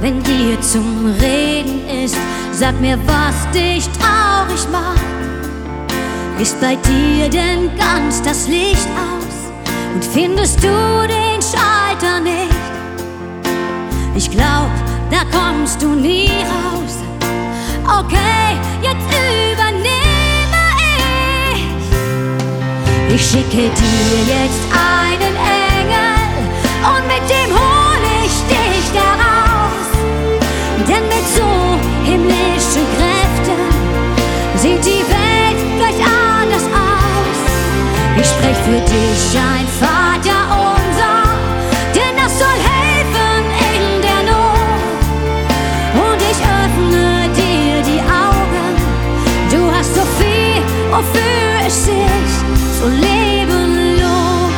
wenn dir zum Reden ist. Sag mir, was dich traurig macht. Ist bei dir denn ganz das Licht aus? Und findest du den Schalter nicht? Ich glaub, da kommst du nie raus. Okay, jetzt übernehme ich. Ich schicke dir jetzt einen Engel und mit dem hol ich dich da raus. Denn mit so himmlischen Kräften sieht die Welt gleich anders aus. Ich sprech für dich ein Vaterunser, denn das soll helfen in der Not. Und ich öffne dir die Augen, du hast so viel, wofür es sich zu leben lohnt.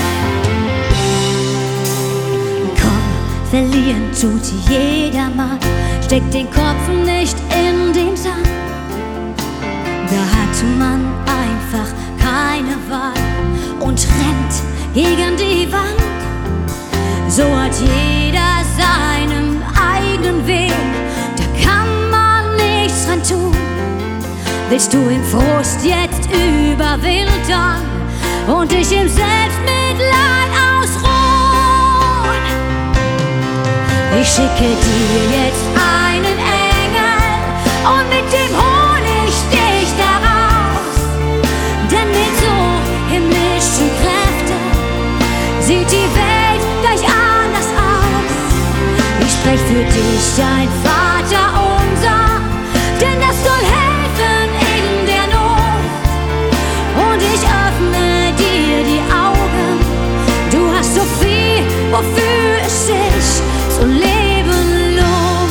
Komm, verlieren tut jedermann, steck den Kopf nicht in den Sand. Da hat man einfach keine Wahl und rennt gegen die Wand. So hat jeder seinen eigenen Weg, da kann man nichts dran tun. Willst du im Frust jetzt überwintern und dich im Selbstmitleid ausruhen? Ich schicke dir jetzt einen Engel und mit dem hol ich dich da raus. Denn mit so himmlischen Kräften sieht die Welt gleich anders aus. Ich sprech für dich ein Vaterunser, denn das soll helfen in der Not. Und ich öffne dir die Augen, du hast so viel, wofür es sich zu leben lohnt.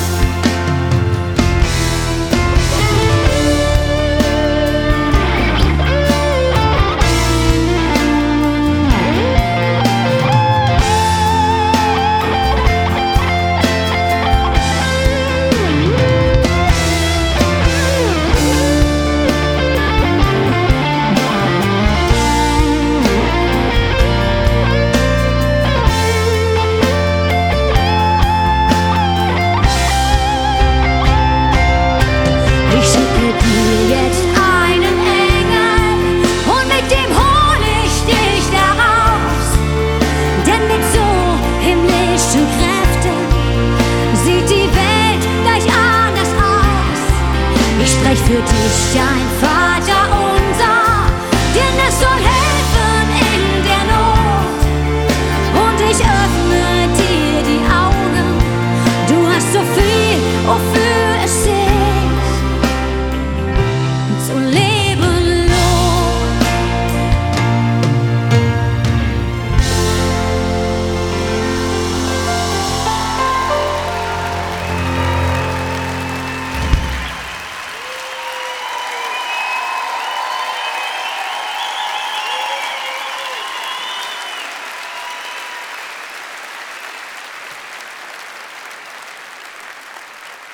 Für dich ein